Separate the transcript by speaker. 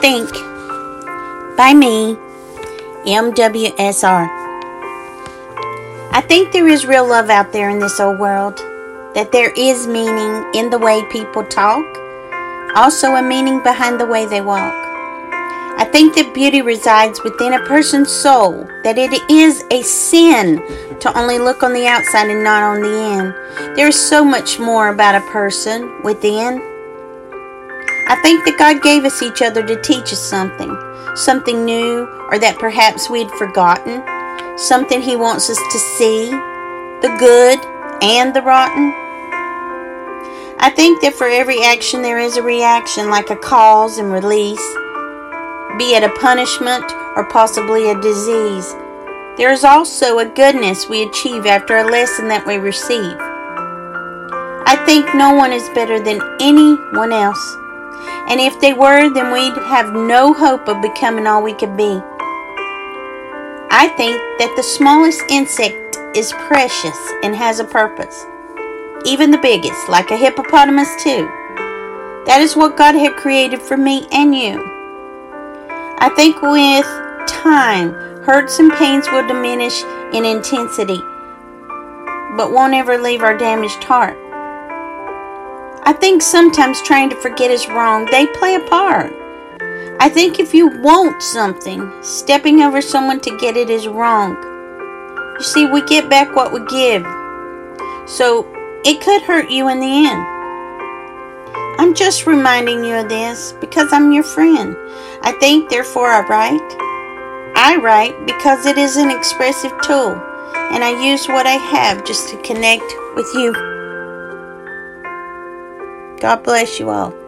Speaker 1: Think by me, MWSR. I think there is real love out there in this old world, that there is meaning in the way people talk, also a meaning behind the way they walk. I think that beauty resides within a person's soul, that it is a sin to only look on the outside and not on the in. There is so much more about a person within. I think that God gave us each other to teach us something new, or that perhaps we'd forgotten, something He wants us to see, the good and the rotten. I think that for every action there is a reaction, like a cause and release, be it a punishment or possibly a disease. There is also a goodness we achieve after a lesson that we receive. I think no one is better than anyone else. And if they were, then we'd have no hope of becoming all we could be. I think that the smallest insect is precious and has a purpose. Even the biggest, like a hippopotamus too. That is what God had created for me and you. I think with time, hurts and pains will diminish in intensity, but won't ever leave our damaged heart. I think sometimes trying to forget is wrong. They play a part. I think if you want something, stepping over someone to get it is wrong. You see, we get back what we give. So it could hurt you in the end. I'm just reminding you of this because I'm your friend. I think, therefore I write. I write because it is an expressive tool, and I use what I have just to connect with you. God bless you all.